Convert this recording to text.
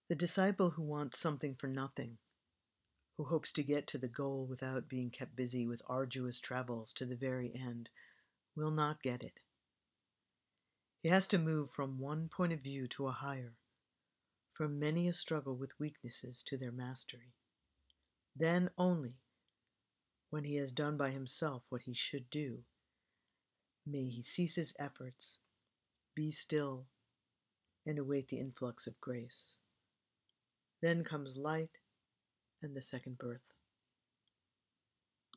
The disciple who wants something for nothing, who hopes to get to the goal without being kept busy with arduous travels to the very end, will not get it. He has to move from one point of view to a higher, from many a struggle with weaknesses to their mastery. Then only, when he has done by himself what he should do, may he cease his efforts, be still, and await the influx of grace. Then comes light and the second birth.